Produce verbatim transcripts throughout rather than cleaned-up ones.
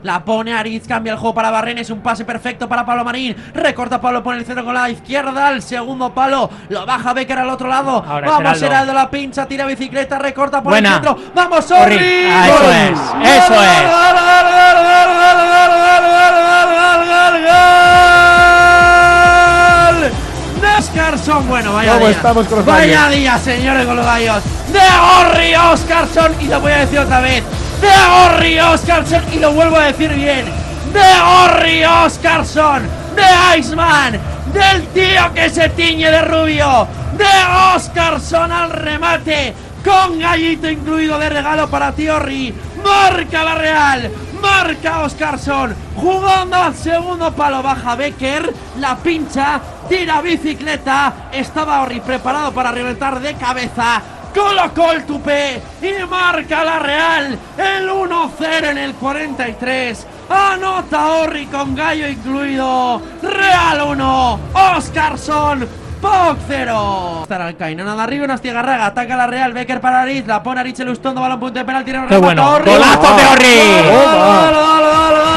La pone Aritz, cambia el juego para Barren, es un pase perfecto para Pablo Marín. Recorta Pablo, pone el centro con la izquierda, al segundo palo, lo baja Becker al otro lado. Ahora Vamos, Heraldo, la pincha, tira bicicleta, recorta por Buena. el centro. ¡Vamos, Orri! Ah, eso es, eso es. Oscarson, bueno, vaya ¿Cómo día. estamos con los Vaya gallos? día, señores, con los gallos. De Orri Oscarson, y lo voy a decir otra vez. De Orri Oscarson, y lo vuelvo a decir bien. De Orri Oscarson, de Iceman, del tío que se tiñe de rubio. De Oscarson al remate, con gallito incluido de regalo para ti, Orri. Marca la Real. Marca Oscarson, jugando al segundo palo, baja Becker, la pincha, tira bicicleta, estaba Orri preparado para reventar de cabeza, colocó el tupé y marca la Real, el uno cero en el cuarenta y tres, anota Orri con gallo incluido, Real uno, Oscarson P O C cero. Estará el Caino, nada arriba, una Astiagarraga, ataca la Real, Becker para Aritz, la pone Aritz Elustondo, balón punto de penal, tira un ¡Qué bueno! Orri. ¡Golazo de Orri!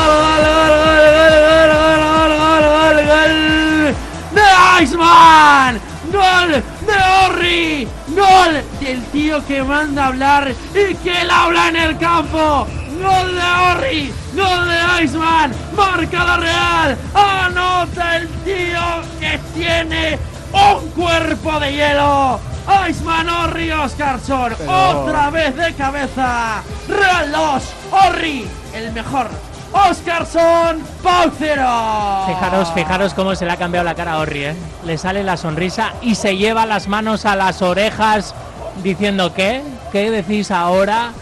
¡De Iceman! ¡Gol de Orri! ¡Gol del tío que manda a hablar y que la habla en el campo! ¡Gol de Orri! ¡Gol de Iceman! ¡Marca la Real! ¡Anota el tío que tiene un cuerpo de hielo! Iceman, Orri, Oscarson, Pero... otra vez de cabeza. Real dos, Orri, el mejor. Oscarson, P O C cero. Fijaros, fijaros cómo se le ha cambiado la cara a Orri, ¿eh? Le sale la sonrisa y se lleva las manos a las orejas diciendo ¿qué? ¿Qué decís ahora?